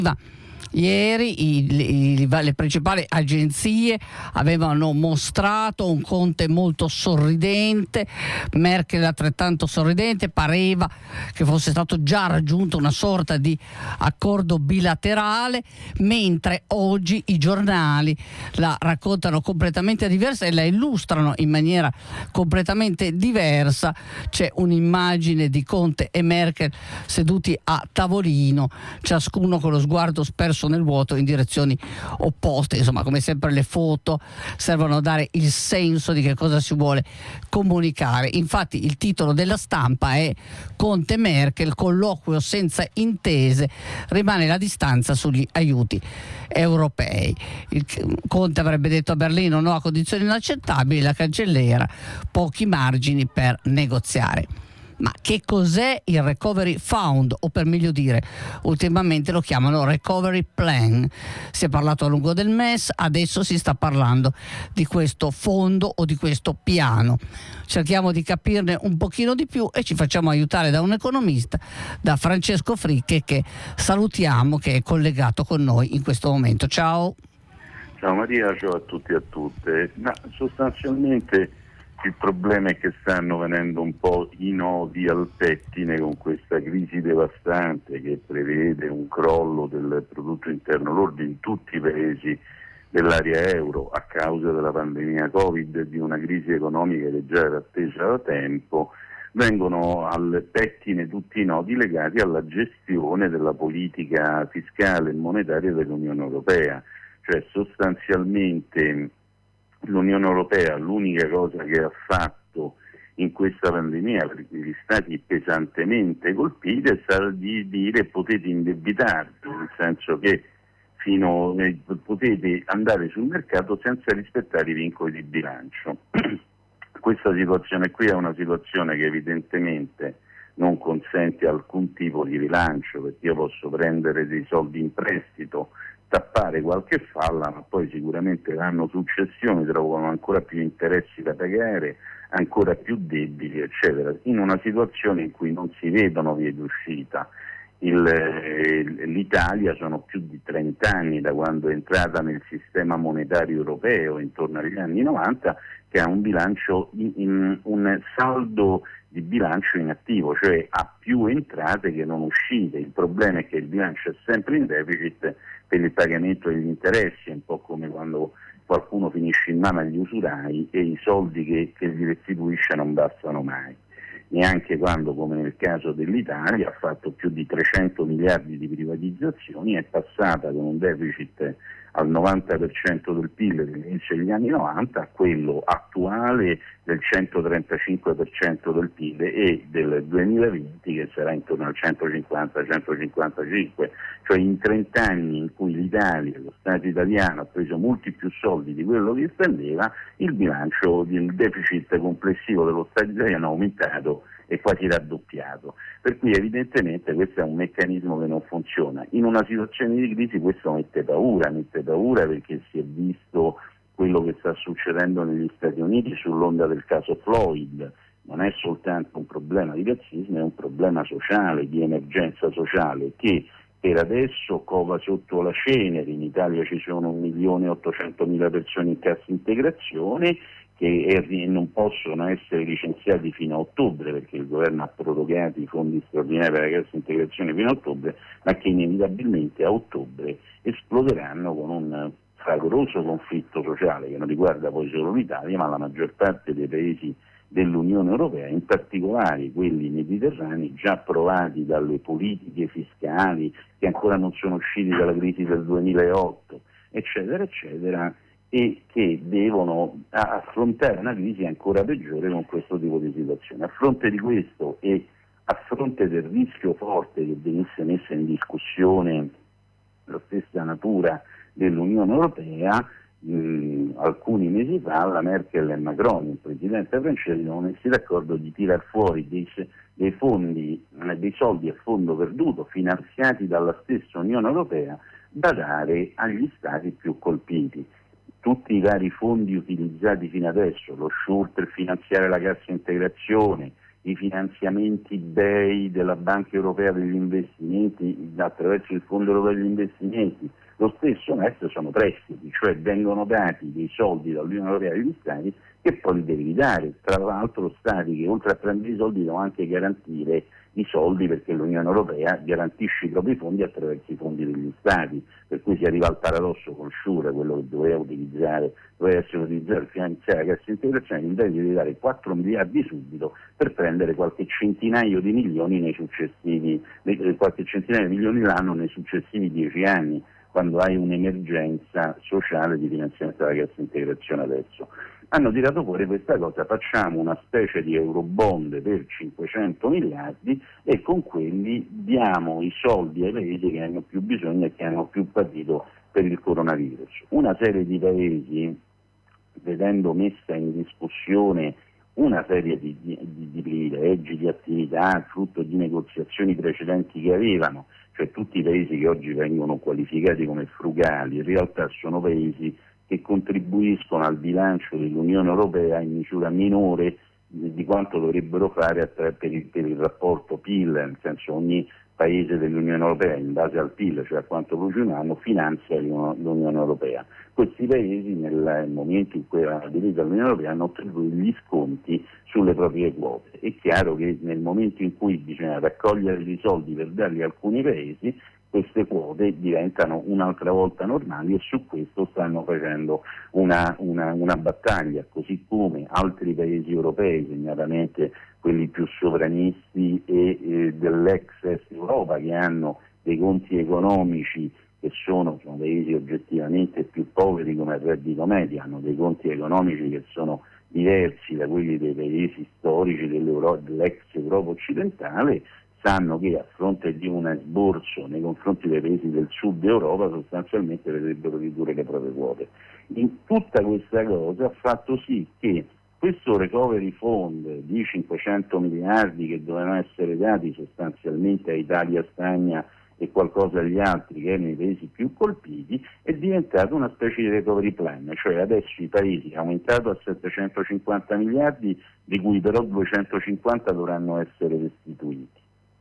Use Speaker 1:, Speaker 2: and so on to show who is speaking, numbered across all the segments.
Speaker 1: Ieri le principali agenzie avevano mostrato un Conte molto sorridente, Merkel altrettanto sorridente, pareva che fosse stato già raggiunto una sorta di accordo bilaterale, mentre oggi i giornali la raccontano completamente diversa e la illustrano in maniera completamente diversa. C'è un'immagine di Conte e Merkel seduti a tavolino, ciascuno con lo sguardo sperso nel vuoto in direzioni opposte. Insomma, come sempre le foto servono a dare il senso di che cosa si vuole comunicare. Infatti il titolo della stampa è Conte Merkel, colloquio senza intese, rimane la distanza sugli aiuti europei. Conte avrebbe detto a Berlino no a condizioni inaccettabili, la cancelliera pochi margini per negoziare. Ma che cos'è il Recovery Fund, o per meglio dire, ultimamente lo chiamano Recovery Plan? Si è parlato a lungo del MES, adesso si sta parlando di questo fondo o di questo piano. Cerchiamo di capirne un pochino di più e ci facciamo aiutare da un economista, da Francesco Fricche, che salutiamo, che è collegato con noi in questo momento. Ciao.
Speaker 2: Ciao Maria, ciao a tutti e a tutte. Ma sostanzialmente il problema è che stanno venendo un po' i nodi al pettine con questa crisi devastante che prevede un crollo del prodotto interno lordo in tutti i paesi dell'area euro a causa della pandemia Covid e di una crisi economica che già era attesa da tempo. Vengono al pettine tutti i nodi legati alla gestione della politica fiscale e monetaria dell'Unione Europea, cioè sostanzialmente l'Unione Europea l'unica cosa che ha fatto in questa pandemia per gli stati pesantemente colpiti è stata di dire potete indebitarvi, nel senso che potete andare sul mercato senza rispettare i vincoli di bilancio. Questa situazione qui è una situazione che evidentemente non consente alcun tipo di rilancio, perché io posso prendere dei soldi in prestito, tappare qualche falla, ma poi sicuramente l'anno successivo mi trovo con ancora più interessi da pagare, ancora più debiti, eccetera, in una situazione in cui non si vedono vie d'uscita. L'Italia sono più di 30 anni da quando è entrata nel sistema monetario europeo, intorno agli anni 90, che ha un bilancio, un saldo di bilancio in attivo, cioè ha più entrate che non uscite. Il problema è che il bilancio è sempre in deficit per il pagamento degli interessi, è un po' come quando qualcuno finisce in mano agli usurai e i soldi che gli restituisce non bastano mai. Neanche quando, come nel caso dell'Italia, ha fatto più di 300 miliardi di privatizzazioni, è passata con un deficit al 90% del PIL dell'inizio degli anni 90 a quello attuale del 135% del PIL e del 2020 che sarà intorno al 150-155, cioè in 30 anni in cui l'Italia, lo Stato italiano ha preso molti più soldi di quello che spendeva, il bilancio, il deficit complessivo dello Stato italiano è aumentato e quasi raddoppiato, per cui evidentemente questo è un meccanismo che non funziona. In una situazione di crisi questo mette paura perché si è visto quello che sta succedendo negli Stati Uniti sull'onda del caso Floyd. Non è soltanto un problema di razzismo, è un problema sociale, di emergenza sociale che per adesso cova sotto la cenere. In Italia ci sono 1.800.000 persone in cassa integrazione che non possono essere licenziati fino a ottobre perché il governo ha prorogato i fondi straordinari per la cassa integrazione fino a ottobre, ma che inevitabilmente a ottobre esploderanno con un fragoroso conflitto sociale che non riguarda poi solo l'Italia ma la maggior parte dei paesi dell'Unione Europea, in particolare quelli mediterranei già provati dalle politiche fiscali che ancora non sono usciti dalla crisi del 2008, eccetera, eccetera, e che devono affrontare una crisi ancora peggiore con questo tipo di situazione. A fronte di questo e a fronte del rischio forte che venisse messa in discussione la stessa natura dell'Unione Europea, alcuni mesi fa la Merkel e Macron, il presidente francese, sono messi d'accordo di tirar fuori dei fondi, dei soldi a fondo perduto finanziati dalla stessa Unione Europea da dare agli stati più colpiti. Tutti i vari fondi utilizzati fino adesso, lo SURE per finanziare la cassa integrazione, i finanziamenti BEI della Banca Europea degli Investimenti attraverso il Fondo Europeo degli Investimenti, lo stesso onesto sono prestiti, cioè vengono dati dei soldi dall'Unione Europea agli Stati che poi li devi ridare. Tra l'altro Stati che oltre a prendere i soldi devono anche garantire i soldi, perché l'Unione Europea garantisce i propri fondi attraverso i fondi degli Stati, per cui si arriva al paradosso con Sure, quello che doveva essere utilizzato per finanziare la cassa integrazione, invece di dare 4 miliardi subito per prendere qualche centinaio di milioni l'anno nei successivi 10 anni, quando hai un'emergenza sociale di finanziamento della cassa integrazione adesso. Hanno tirato fuori questa cosa: facciamo una specie di eurobond per 500 miliardi e con quelli diamo i soldi ai paesi che hanno più bisogno e che hanno più patito per il coronavirus. Una serie di paesi, vedendo messa in discussione una serie di privilegi, di attività, frutto di negoziazioni precedenti che avevano, cioè tutti i paesi che oggi vengono qualificati come frugali, in realtà sono paesi che contribuiscono al bilancio dell'Unione Europea in misura minore di quanto dovrebbero fare per il rapporto PIL, nel senso ogni paese dell'Unione Europea in base al PIL, cioè a quanto produce un anno, finanzia l'Unione Europea. Questi paesi nel momento in cui erano aderiti all'Unione Europea hanno ottenuto gli sconti sulle proprie quote. È chiaro che nel momento in cui bisogna raccogliere i soldi per darli a alcuni paesi, queste quote diventano un'altra volta normali, e su questo stanno facendo una battaglia, così come altri paesi europei, segnatamente quelli più sovranisti e dell'ex Est Europa, che hanno dei conti economici che sono paesi oggettivamente più poveri come il reddito medio, hanno dei conti economici che sono diversi da quelli dei paesi storici dell'ex Europa occidentale, sanno che a fronte di un esborso nei confronti dei paesi del sud Europa sostanzialmente vedrebbero ridurre le proprie quote. In tutta questa cosa ha fatto sì che questo recovery fund di 500 miliardi che dovevano essere dati sostanzialmente a Italia, Spagna e qualcosa agli altri che erano i paesi più colpiti, è diventato una specie di recovery plan, cioè adesso i paesi hanno aumentato a 750 miliardi, di cui però 250 dovranno essere restituiti.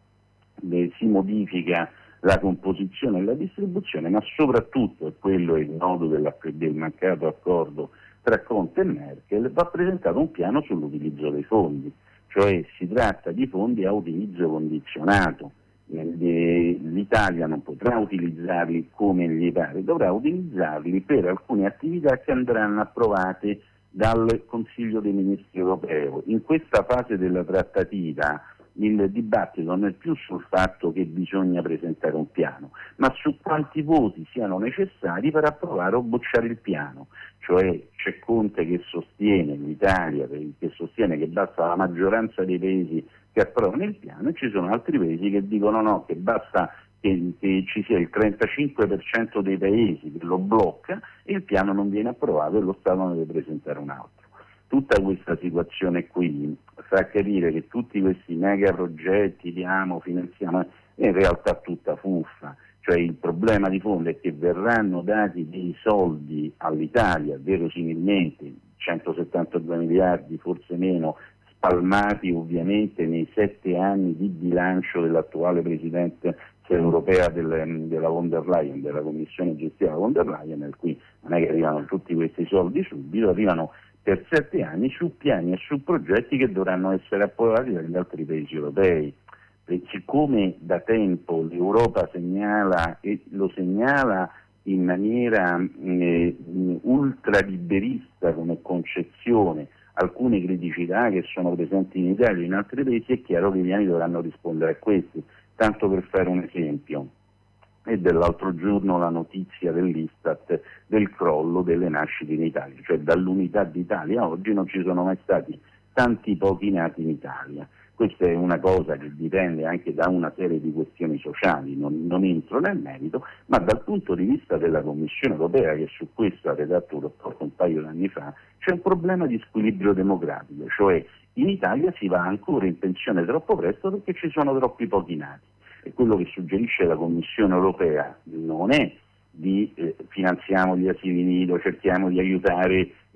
Speaker 2: Si modifica la composizione e la distribuzione, ma soprattutto, e quello è il nodo del mancato accordo tra Conte e Merkel, va presentato un piano sull'utilizzo dei fondi, cioè si tratta di fondi a utilizzo condizionato. L'Italia non potrà utilizzarli come gli pare, dovrà utilizzarli per alcune attività che andranno approvate dal Consiglio dei Ministri europeo. In questa fase della trattativa il dibattito non è più sul fatto che bisogna presentare un piano, ma su quanti voti siano necessari per approvare o bocciare il piano. Cioè c'è Conte che sostiene, l'Italia che sostiene che basta la maggioranza dei paesi che approvano il piano, e ci sono altri paesi che dicono no, che basta che ci sia il 35% dei paesi che lo blocca e il piano non viene approvato e lo Stato ne deve presentare un altro. Tutta questa situazione qui fa capire che tutti questi mega progetti finanziamo, è in realtà tutta fuffa. Cioè il problema di fondo è che verranno dati dei soldi all'Italia, verosimilmente 172 miliardi, forse meno, spalmati ovviamente nei 7 anni di bilancio dell'attuale Presidente europea della von der Leyen, della Commissione gestiva von der Leyen, per cui non è che arrivano tutti questi soldi subito, arrivano per 7 anni su piani e su progetti che dovranno essere approvati dagli altri paesi europei. E siccome da tempo l'Europa segnala, e lo segnala in maniera ultraliberista come concezione, alcune criticità che sono presenti in Italia e in altri paesi, è chiaro che i piani dovranno rispondere a questi. Tanto per fare un esempio, è dell'altro giorno la notizia dell'Istat del crollo delle nascite in Italia, cioè dall'unità d'Italia a oggi non ci sono mai stati tanti pochi nati in Italia. Questa è una cosa che dipende anche da una serie di questioni sociali, non entro nel merito, ma dal punto di vista della Commissione europea, che su questo ha redatto un rapporto un paio di anni fa, c'è un problema di squilibrio demografico, cioè in Italia si va ancora in pensione troppo presto perché ci sono troppi pochi nati. E quello che suggerisce la Commissione europea non è di finanziamo gli asili nido, cerchiamo di aiutare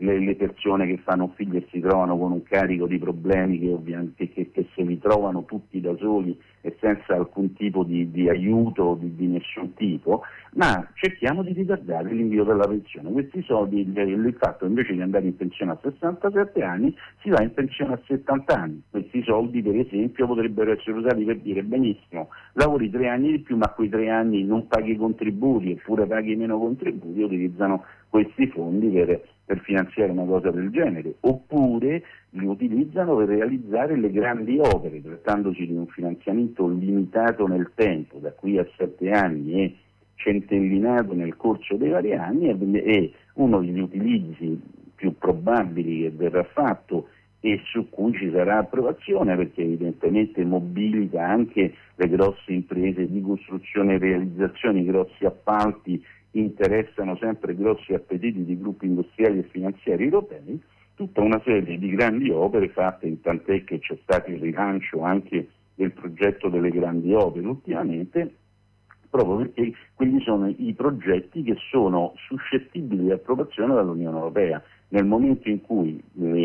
Speaker 2: le persone che fanno figli e si trovano con un carico di problemi che ovviamente che se li trovano tutti da soli e senza alcun tipo di aiuto di nessun tipo, ma cerchiamo di ritardare l'invio della pensione. Questi soldi, il fatto invece di andare in pensione a 67 anni, si va in pensione a 70 anni. Questi soldi, per esempio, potrebbero essere usati per dire: benissimo, lavori 3 anni di più, ma quei 3 anni non paghi i contributi, eppure paghi meno contributi, utilizzano questi fondi per finanziare una cosa del genere, oppure li utilizzano per realizzare le grandi opere, trattandosi di un finanziamento limitato nel tempo, da qui a 7 anni e centellinato nel corso dei vari anni, e uno degli utilizzi più probabili che verrà fatto e su cui ci sarà approvazione, perché evidentemente mobilita anche le grosse imprese di costruzione e realizzazione, i grossi appalti interessano sempre grossi appetiti di gruppi industriali e finanziari europei, tutta una serie di grandi opere fatte, tant'è che c'è stato il rilancio anche del progetto delle grandi opere ultimamente, proprio perché quelli sono i progetti che sono suscettibili di approvazione dall'Unione Europea. Nel momento in cui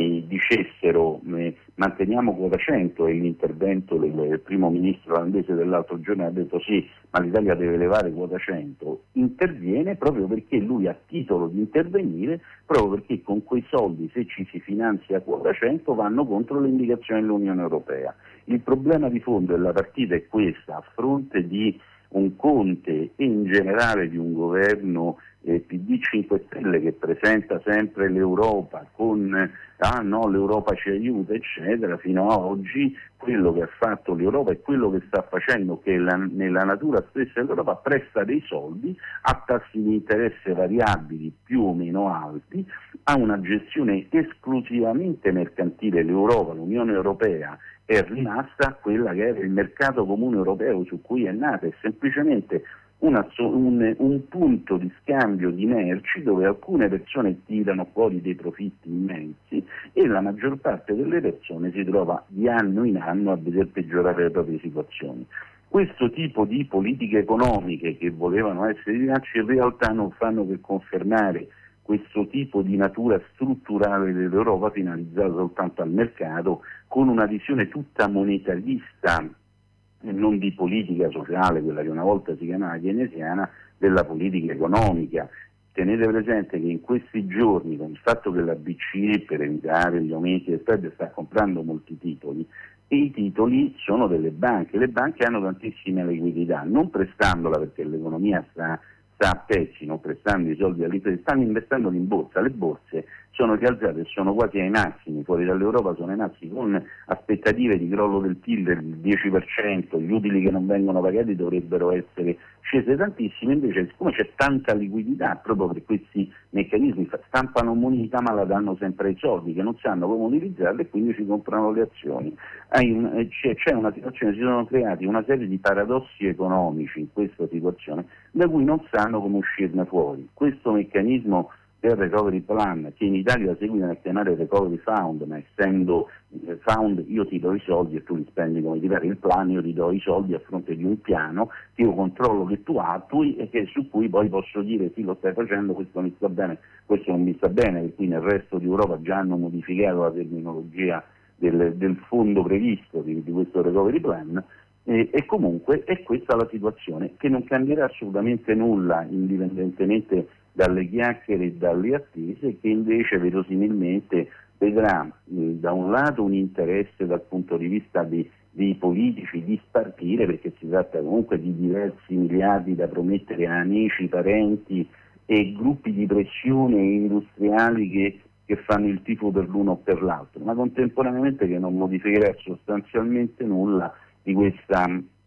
Speaker 2: dicessero manteniamo quota 100, e l'intervento del primo ministro olandese dell'altro giorno ha detto sì, ma l'Italia deve levare quota 100, interviene proprio perché lui ha titolo di intervenire, proprio perché con quei soldi, se ci si finanzia quota 100, vanno contro le indicazioni dell'Unione Europea. Il problema di fondo della partita è questa: a fronte di un Conte e in generale di un governo PD 5 Stelle che presenta sempre l'Europa con l'Europa ci aiuta eccetera, fino a oggi quello che ha fatto l'Europa e quello che sta facendo, che nella natura stessa dell'Europa, presta dei soldi a tassi di interesse variabili più o meno alti, ha una gestione esclusivamente mercantile. L'Europa, l'Unione Europea, è rimasta quella che era il mercato comune europeo su cui è nata, è semplicemente un punto di scambio di merci dove alcune persone tirano fuori dei profitti immensi e la maggior parte delle persone si trova di anno in anno a veder peggiorare le proprie situazioni. Questo tipo di politiche economiche che volevano essere di rilancio in realtà non fanno che confermare questo tipo di natura strutturale dell'Europa finalizzata soltanto al mercato, con una visione tutta monetarista e non di politica sociale, quella che una volta si chiamava keynesiana, della politica economica. Tenete presente che in questi giorni, con il fatto che la BCE, per evitare gli aumenti del spread, sta comprando molti titoli, e i titoli sono delle banche. Le banche hanno tantissima liquidità, non prestandola perché l'economia sta a pezzi, non prestando i soldi alle imprese, stanno investendo in borsa. Le borse sono rialzate e sono quasi ai massimi, fuori dall'Europa sono ai massimi, con aspettative di crollo del PIL del 10%, gli utili che non vengono pagati dovrebbero essere scese tantissimo, invece siccome c'è tanta liquidità, proprio per questi meccanismi stampano moneta ma la danno sempre ai soldi che non sanno come utilizzarle e quindi si comprano le azioni. C'è una situazione, si sono creati una serie di paradossi economici in questa situazione da cui non sanno come uscirne fuori. Questo meccanismo del recovery plan, che in Italia seguono a chiamare recovery fund, ma essendo fund io ti do i soldi e tu li spendi come ti pare, il plan io ti do i soldi a fronte di un piano che io controllo, che tu attui e che su cui poi posso dire sì, lo stai facendo, questo mi sta bene, questo non mi sta bene, per cui nel resto di Europa già hanno modificato la terminologia del fondo previsto di questo recovery plan. E comunque è questa la situazione, che non cambierà assolutamente nulla indipendentemente dalle chiacchiere e dalle attese, che invece verosimilmente vedrà da un lato un interesse dal punto di vista dei politici di spartire, perché si tratta comunque di diversi miliardi da promettere a amici, parenti e gruppi di pressione industriali che fanno il tifo per l'uno o per l'altro, ma contemporaneamente che non modificherà sostanzialmente nulla di questa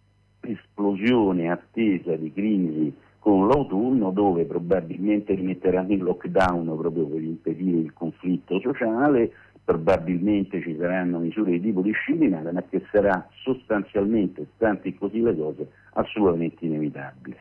Speaker 2: esplosione attesa di crisi con l'autunno, dove probabilmente rimetteranno in lockdown proprio per impedire il conflitto sociale, probabilmente ci saranno misure di tipo disciplinare, ma che sarà sostanzialmente, stanti così le cose, assolutamente inevitabile.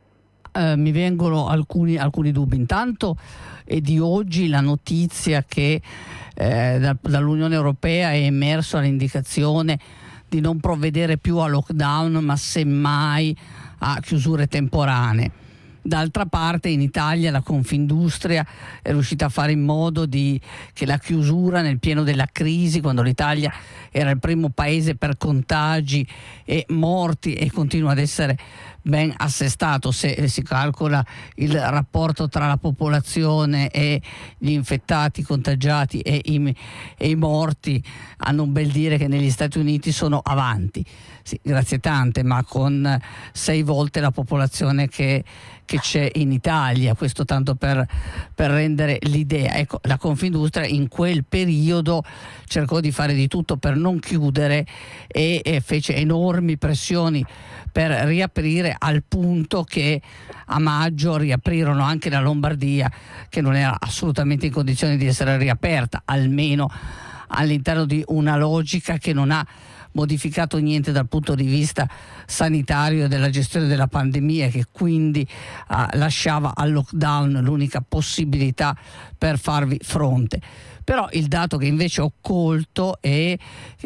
Speaker 1: Mi vengono alcuni dubbi. Intanto è di oggi la notizia che dall'Unione Europea è emersa l'indicazione di non provvedere più a lockdown, ma semmai a chiusure temporanee. D'altra parte in Italia la Confindustria è riuscita a fare in modo che la chiusura nel pieno della crisi, quando l'Italia era il primo paese per contagi e morti e continua ad essere ben assestato, se si calcola il rapporto tra la popolazione e gli infettati, contagiati e i morti, a non bel dire che negli Stati Uniti sono avanti, sì, grazie tante, ma con 6 volte la popolazione che c'è in Italia, questo tanto per rendere l'idea. Ecco, la Confindustria in quel periodo cercò di fare di tutto per non chiudere e fece enormi pressioni per riaprire, al punto che a maggio riaprirono anche la Lombardia, che non era assolutamente in condizioni di essere riaperta, almeno all'interno di una logica che non ha modificato niente dal punto di vista sanitario e della gestione della pandemia, che quindi lasciava al lockdown l'unica possibilità per farvi fronte. Però il dato che invece ho colto è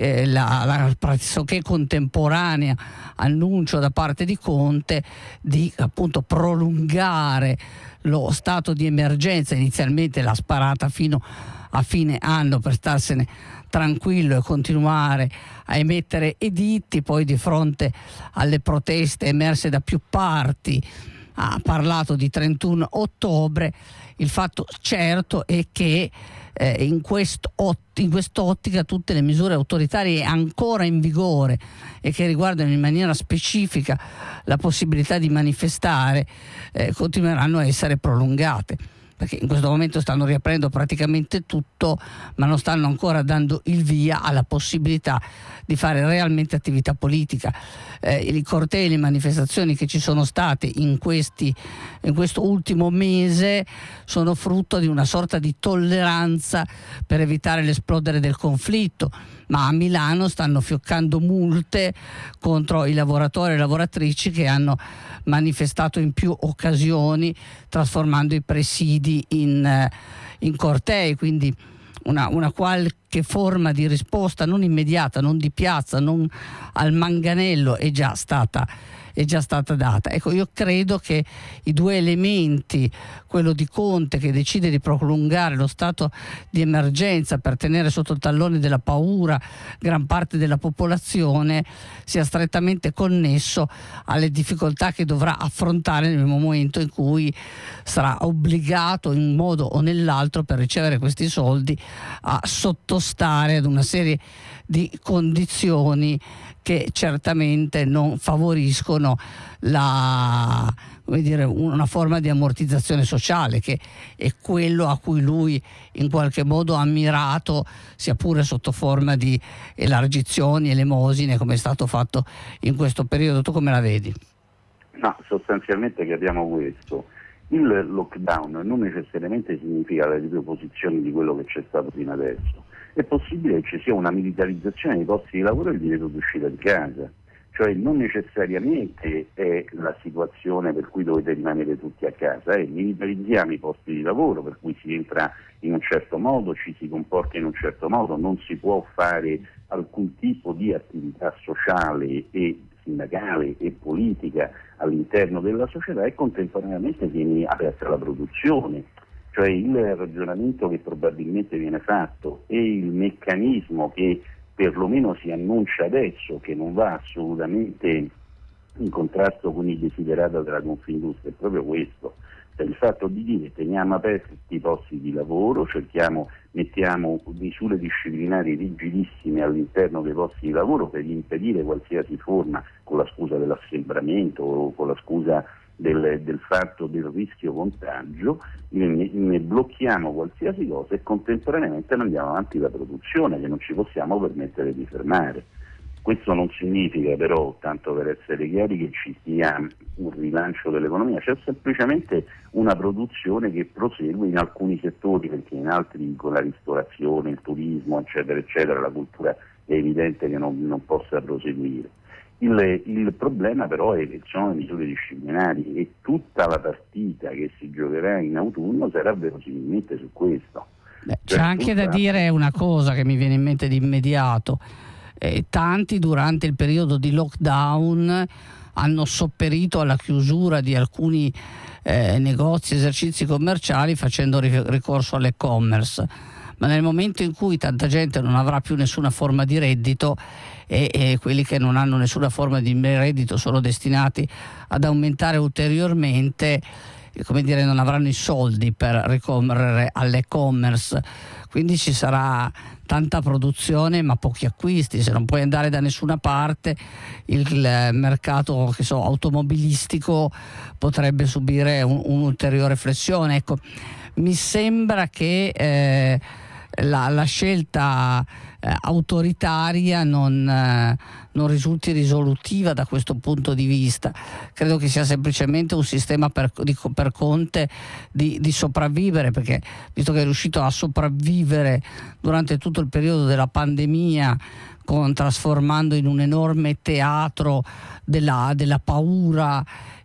Speaker 1: la pressoché contemporanea annuncio da parte di Conte di appunto prolungare lo stato di emergenza. Inizialmente l'ha sparata fino a fine anno per starsene tranquillo e continuare a emettere editti, poi di fronte alle proteste emerse da più parti ha parlato di 31 ottobre. Il fatto certo è che in quest'ottica tutte le misure autoritarie ancora in vigore e che riguardano in maniera specifica la possibilità di manifestare continueranno a essere prolungate, perché in questo momento stanno riaprendo praticamente tutto, ma non stanno ancora dando il via alla possibilità di fare realmente attività politica. I cortei, le manifestazioni che ci sono state in questo ultimo mese sono frutto di una sorta di tolleranza per evitare l'esplodere del conflitto, ma a Milano stanno fioccando multe contro i lavoratori e le lavoratrici che hanno manifestato in più occasioni, trasformando i presidi in cortei, quindi una qualche forma di risposta non immediata, non di piazza, non al manganello è già stata data. Ecco, io credo che i 2 elementi, quello di Conte che decide di prolungare lo stato di emergenza per tenere sotto il tallone della paura gran parte della popolazione, sia strettamente connesso alle difficoltà che dovrà affrontare nel momento in cui sarà obbligato in un modo o nell'altro, per ricevere questi soldi, a sottostare ad una serie di condizioni che certamente non favoriscono una forma di ammortizzazione sociale, che è quello a cui lui in qualche modo ha mirato, sia pure sotto forma di elargizioni, elemosine, come è stato fatto in questo periodo. Tu come la vedi?
Speaker 2: No, sostanzialmente capiamo questo. Il lockdown non necessariamente significa la riproposizione di quello che c'è stato fino adesso. È possibile che ci sia una militarizzazione dei posti di lavoro e il divieto d'uscita di casa, cioè non necessariamente è la situazione per cui dovete rimanere tutti a casa, militarizziamo i posti di lavoro, per cui si entra in un certo modo, ci si comporta in un certo modo, non si può fare alcun tipo di attività sociale e sindacale e politica all'interno della società, e contemporaneamente viene aperta la produzione. Cioè il ragionamento che probabilmente viene fatto e il meccanismo che perlomeno si annuncia adesso, che non va assolutamente in contrasto con i desiderata della Confindustria, è proprio questo. Cioè il fatto di dire teniamo aperti i posti di lavoro, mettiamo misure disciplinari rigidissime all'interno dei posti di lavoro per impedire qualsiasi forma, con la scusa dell'assembramento o con la scusa del fatto del rischio contagio, ne blocchiamo qualsiasi cosa e contemporaneamente mandiamo avanti la produzione, che non ci possiamo permettere di fermare. Questo non significa però, tanto per essere chiari, che ci sia un rilancio dell'economia, c'è semplicemente una produzione che prosegue in alcuni settori, perché in altri, con la ristorazione, il turismo, eccetera, eccetera, la cultura è evidente che non possa proseguire. Il problema però è che sono le misure disciplinari e tutta la partita che si giocherà in autunno sarà verosimilmente su questo.
Speaker 1: C'è anche da dire una cosa che mi viene in mente di immediato. Tanti durante il periodo di lockdown hanno sopperito alla chiusura di alcuni negozi, esercizi commerciali facendo ricorso all'e-commerce. Ma nel momento in cui tanta gente non avrà più nessuna forma di reddito e quelli che non hanno nessuna forma di reddito sono destinati ad aumentare ulteriormente, come dire, non avranno i soldi per ricorrere all'e-commerce, quindi ci sarà tanta produzione ma pochi acquisti. Se non puoi andare da nessuna parte, il mercato automobilistico potrebbe subire un'ulteriore flessione. Ecco, mi sembra che la scelta autoritaria non risulti risolutiva da questo punto di vista. Credo che sia semplicemente un sistema per Conte di sopravvivere, perché visto che è riuscito a sopravvivere durante tutto il periodo della pandemia, trasformando in un enorme teatro della paura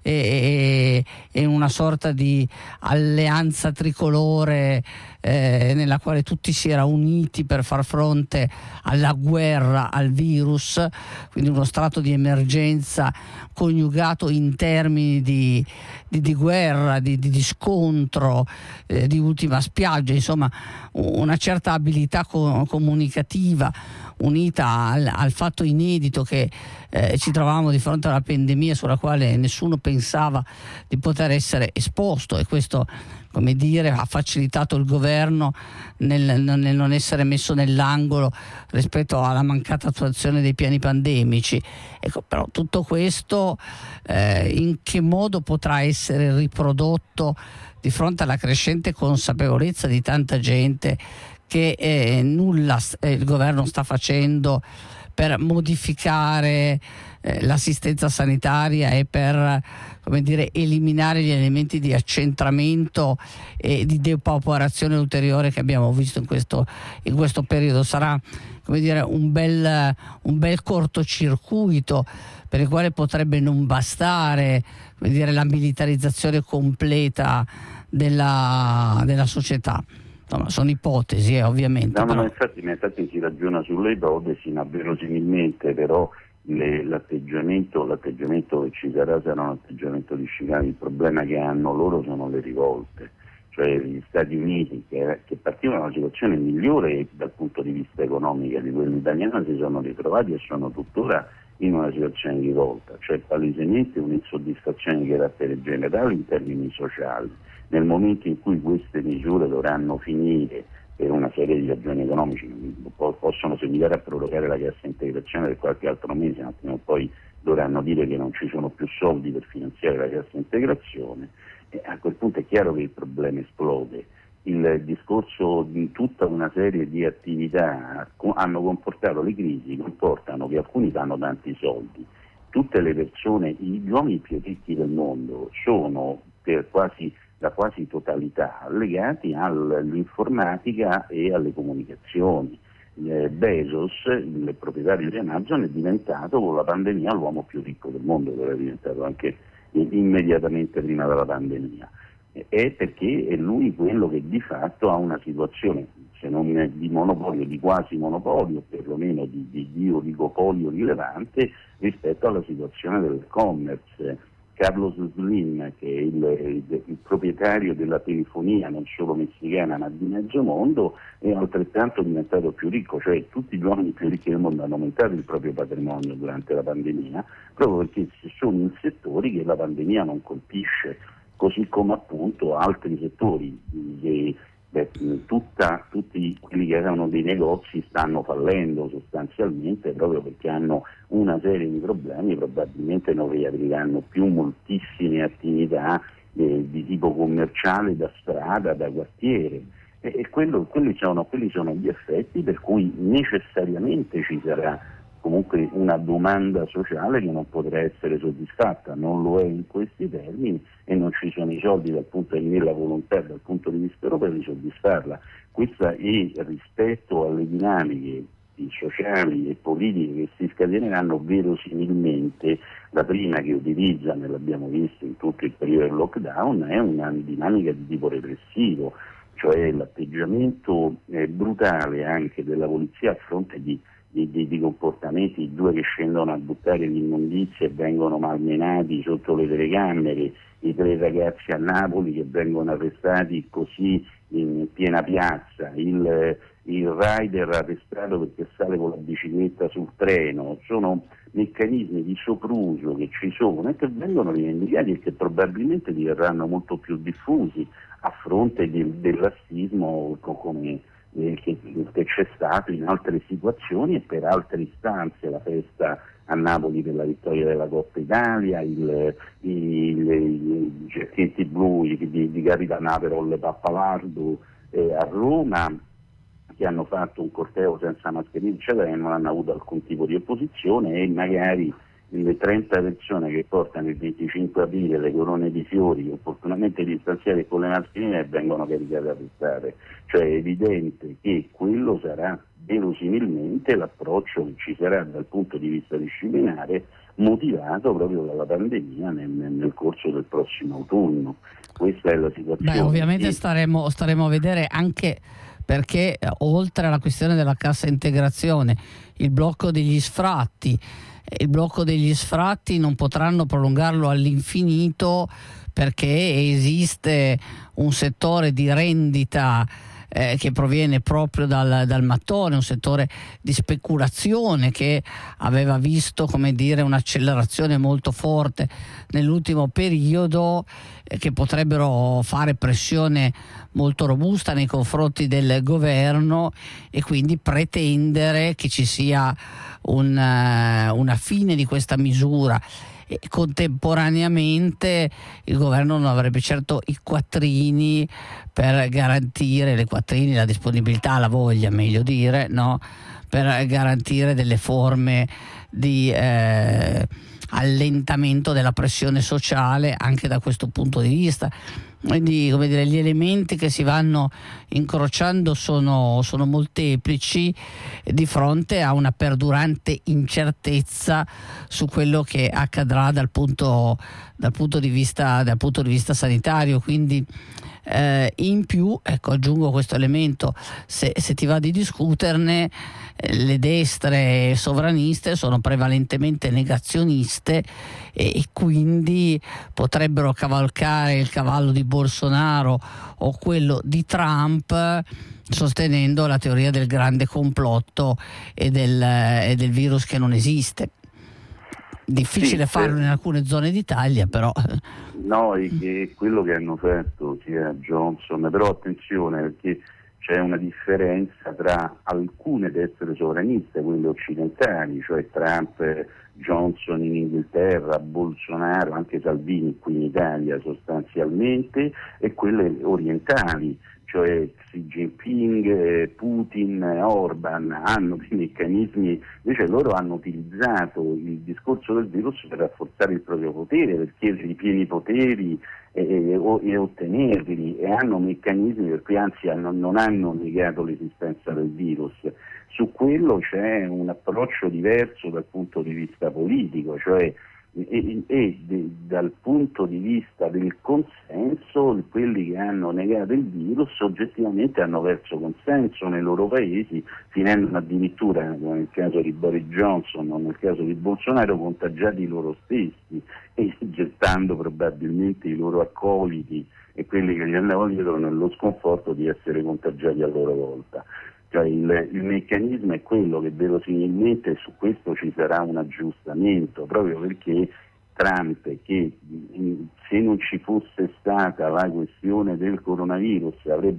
Speaker 1: e una sorta di alleanza tricolore nella quale tutti si erano uniti per far fronte alla guerra, al virus, quindi uno strato di emergenza coniugato in termini di guerra, di scontro, di ultima spiaggia, insomma una certa abilità comunicativa unita al fatto inedito che ci trovavamo di fronte alla pandemia sulla quale nessuno pensava di poter essere esposto, e questo, come dire, ha facilitato il governo nel non essere messo nell'angolo rispetto alla mancata attuazione dei piani pandemici. Ecco, però tutto questo in che modo potrà essere riprodotto di fronte alla crescente consapevolezza di tanta gente che nulla il governo sta facendo per modificare l'assistenza sanitaria e per, come dire, eliminare gli elementi di accentramento e di depauperazione ulteriore che abbiamo visto in questo periodo. Sarà, come dire, un bel cortocircuito per il quale potrebbe non bastare, come dire, la militarizzazione completa della società. Insomma, sono ipotesi, ovviamente.
Speaker 2: No, infatti si ragiona sulle ipotesi, ma verosimilmente però l'atteggiamento che ci sarà un atteggiamento disciplinare. Il problema che hanno loro sono le rivolte, cioè gli Stati Uniti che partivano da una situazione migliore dal punto di vista economico di quella italiana, si sono ritrovati e sono tuttora in una situazione di rivolta, cioè palesemente un'insoddisfazione di carattere generale in termini sociali. Nel momento in cui queste misure dovranno finire per una serie di ragioni economiche, possono seguire a prorogare la cassa integrazione per qualche altro mese, ma prima o poi dovranno dire che non ci sono più soldi per finanziare la cassa integrazione, e a quel punto è chiaro che il problema esplode. Il discorso di tutta una serie di attività hanno comportato, le crisi comportano che alcuni danno tanti soldi. Tutte le persone, gli uomini più ricchi del mondo sono per la quasi totalità legati all'informatica e alle comunicazioni. Bezos, il proprietario di Amazon, è diventato con la pandemia l'uomo più ricco del mondo, lo era diventato anche immediatamente prima della pandemia. È perché è lui quello che di fatto ha una situazione, se non di monopolio, di quasi monopolio, perlomeno di oligopolio rilevante rispetto alla situazione dell'e-commerce. Carlos Slim, che è il proprietario della telefonia non solo messicana ma di mezzo mondo, è altrettanto diventato più ricco, cioè tutti gli uomini più ricchi del mondo hanno aumentato il proprio patrimonio durante la pandemia, proprio perché sono in settori che la pandemia non colpisce, così come appunto altri settori. Tutti quelli che erano dei negozi stanno fallendo sostanzialmente proprio perché hanno una serie di problemi, probabilmente non riapriranno più moltissime attività di tipo commerciale da strada, da quartiere, e quelli sono gli effetti per cui necessariamente ci sarà comunque una domanda sociale che non potrà essere soddisfatta, non lo è in questi termini e non ci sono i soldi dal punto di vista della volontà, dal punto di vista europeo, di soddisfarla. Questa è rispetto alle dinamiche sociali e politiche che si scateneranno verosimilmente. La prima che utilizzano, e l'abbiamo visto in tutto il periodo del lockdown, è una dinamica di tipo repressivo, cioè l'atteggiamento brutale anche della polizia a fronte di di comportamenti, i 2 che scendono a buttare l'immondizia e vengono malmenati sotto le telecamere, i 3 ragazzi a Napoli che vengono arrestati così in piena piazza, il rider arrestato perché sale con la bicicletta sul treno. Sono meccanismi di sopruso che ci sono e che vengono rivendicati e che probabilmente diverranno molto più diffusi a fronte del razzismo come che c'è stato in altre situazioni e per altre istanze, la festa a Napoli per la vittoria della Coppa Italia, i giacchetti blu di Capitan Aperol Pappalardo a Roma, che hanno fatto un corteo senza mascherine eccetera, e non hanno avuto alcun tipo di opposizione, e magari le 30 persone che portano il 25 aprile le corone di fiori opportunamente distanziate con le mascherine e vengono caricate a arrestare. Cioè è evidente che quello sarà verosimilmente l'approccio che ci sarà dal punto di vista disciplinare, motivato proprio dalla pandemia nel corso del prossimo autunno. Questa è la situazione.
Speaker 1: Ovviamente staremo a vedere, anche perché oltre alla questione della cassa integrazione, il blocco degli sfratti non potranno prolungarlo all'infinito, perché esiste un settore di rendita che proviene proprio dal mattone, un settore di speculazione che aveva visto, come dire, un'accelerazione molto forte nell'ultimo periodo, che potrebbero fare pressione molto robusta nei confronti del governo e quindi pretendere che ci sia una fine di questa misura. E contemporaneamente il governo non avrebbe certo i quattrini per garantire la disponibilità, la voglia, meglio dire, no? Per garantire delle forme di allentamento della pressione sociale anche da questo punto di vista. Quindi, come dire, gli elementi che si vanno incrociando sono molteplici di fronte a una perdurante incertezza su quello che accadrà dal punto di vista sanitario. Quindi in più, ecco, aggiungo questo elemento, se ti va di discuterne, le destre sovraniste sono prevalentemente negazioniste e quindi potrebbero cavalcare il cavallo di Bolsonaro o quello di Trump, sostenendo la teoria del grande complotto e del virus che non esiste. Difficile farlo in alcune zone d'Italia, però.
Speaker 2: No, è quello che hanno fatto sia Johnson, però attenzione, perché c'è una differenza tra alcune destre sovraniste, quelle occidentali, cioè Trump, Johnson in Inghilterra, Bolsonaro, anche Salvini qui in Italia sostanzialmente, e quelle orientali, cioè Xi Jinping, Putin, Orban, hanno dei meccanismi, invece loro hanno utilizzato il discorso del virus per rafforzare il proprio potere, per chiedere i pieni poteri e ottenerli, e hanno meccanismi per cui anzi non hanno negato l'esistenza del virus. Su quello c'è un approccio diverso dal punto di vista politico, cioè dal punto di vista del consenso, quelli che hanno negato il virus oggettivamente hanno perso consenso nei loro paesi, finendo addirittura, come nel caso di Boris Johnson o nel caso di Bolsonaro, contagiati loro stessi e gettando probabilmente i loro accoliti e quelli che gli andavano dietro nello sconforto di essere contagiati a loro volta. Cioè il meccanismo è quello che verosimilmente su questo ci sarà un aggiustamento, proprio perché Trump, che se non ci fosse stata la questione del coronavirus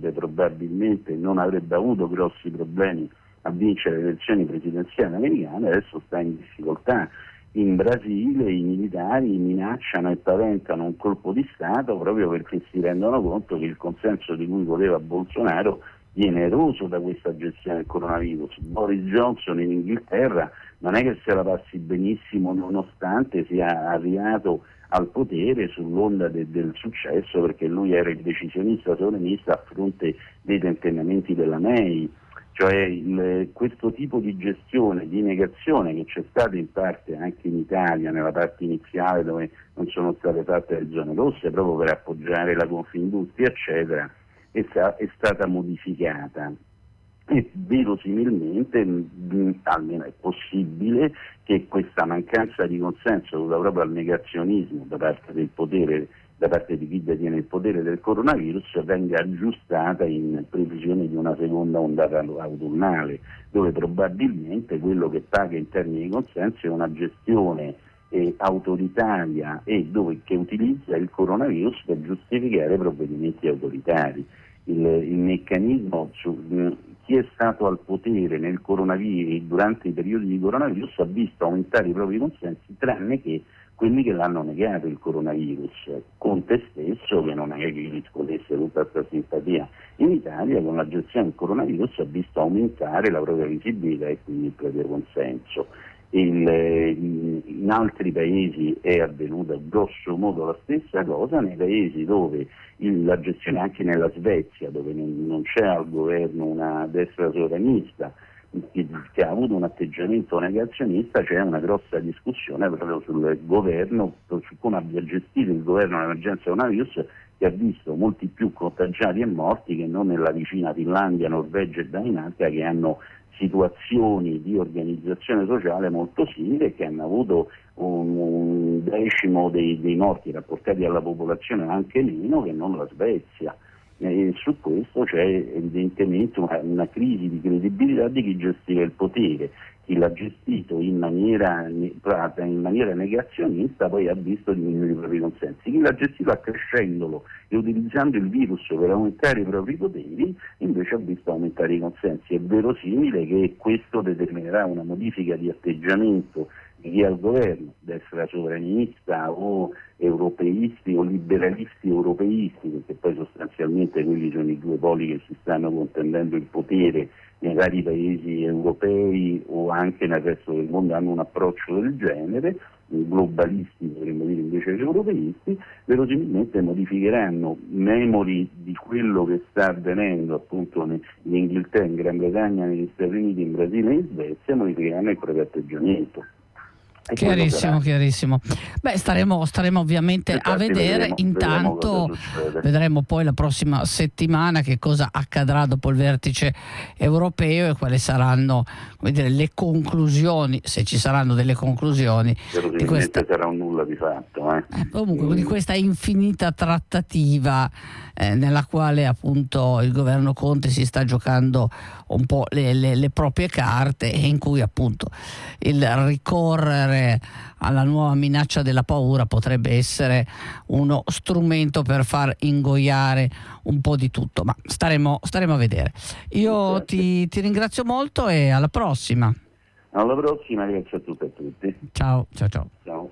Speaker 2: non avrebbe avuto grossi problemi a vincere le elezioni presidenziali americane, adesso sta in difficoltà. In Brasile i militari minacciano e paventano un colpo di Stato proprio perché si rendono conto che il consenso di cui voleva Bolsonaro viene eroso da questa gestione del coronavirus. Boris Johnson in Inghilterra non è che se la passi benissimo, nonostante sia arrivato al potere sull'onda del successo, perché lui era il decisionista sovranista a fronte dei tentennamenti della May. Cioè questo tipo di gestione, di negazione che c'è stata in parte anche in Italia, nella parte iniziale dove non sono state fatte le zone rosse proprio per appoggiare la Confindustria eccetera, è stata modificata, e verosimilmente almeno è possibile che questa mancanza di consenso dovuta proprio al negazionismo da parte del potere, da parte di chi detiene il potere del coronavirus, venga aggiustata in previsione di una seconda ondata autunnale, dove probabilmente quello che paga in termini di consenso è una gestione autoritaria e che utilizza il coronavirus per giustificare provvedimenti autoritari. Il meccanismo chi è stato al potere nel coronavirus durante i periodi di coronavirus ha visto aumentare i propri consensi, tranne che quelli che l'hanno negato il coronavirus. Conte stesso, che non è che gli riscuotesse tutta questa simpatia in Italia, con la gestione del coronavirus ha visto aumentare la propria visibilità e quindi il proprio consenso. In altri paesi è avvenuta grosso modo la stessa cosa, nei paesi dove la gestione, anche nella Svezia, dove non c'è al governo una destra sovranista che ha avuto un atteggiamento negazionista, c'è una grossa discussione proprio sul governo, su come abbia gestito il governo l'emergenza coronavirus, che ha visto molti più contagiati e morti che non nella vicina Finlandia, Norvegia e Danimarca, che hanno situazioni di organizzazione sociale molto simili e che hanno avuto un decimo dei morti rapportati alla popolazione, anche meno, che non la Svezia. E su questo c'è evidentemente una crisi di credibilità di chi gestiva il potere. Chi l'ha gestito in maniera negazionista poi ha visto diminuire i propri consensi. Chi l'ha gestito accrescendolo e utilizzando il virus per aumentare i propri poteri invece ha visto aumentare i consensi. È verosimile che questo determinerà una modifica di atteggiamento di chi è al governo, destra sovranista o europeisti o liberalisti europeisti, perché poi sostanzialmente quelli sono i due poli che si stanno contendendo il potere nei vari paesi europei o anche nel resto del mondo, hanno un approccio del genere, globalisti potremmo dire invece che europeisti, verosimilmente modificheranno memori di quello che sta avvenendo appunto in Inghilterra, in Gran Bretagna, negli Stati Uniti, in Brasile e in Svezia, modificheranno il proprio atteggiamento.
Speaker 1: Chiarissimo. Beh, staremo ovviamente a vedere. Intanto vedremo poi la prossima settimana che cosa accadrà dopo il vertice europeo e quali saranno, come dire, le conclusioni, se ci saranno delle conclusioni di questa.
Speaker 2: Sarà un nulla di fatto.
Speaker 1: Comunque di questa infinita trattativa nella quale appunto il governo Conte si sta giocando un po' le proprie carte e in cui appunto il ricorrere alla nuova minaccia della paura potrebbe essere uno strumento per far ingoiare un po' di tutto, ma staremo a vedere. Io ti ringrazio molto e alla prossima.
Speaker 2: Alla prossima, grazie a tutte e a tutti.
Speaker 1: Ciao.
Speaker 2: Ciao.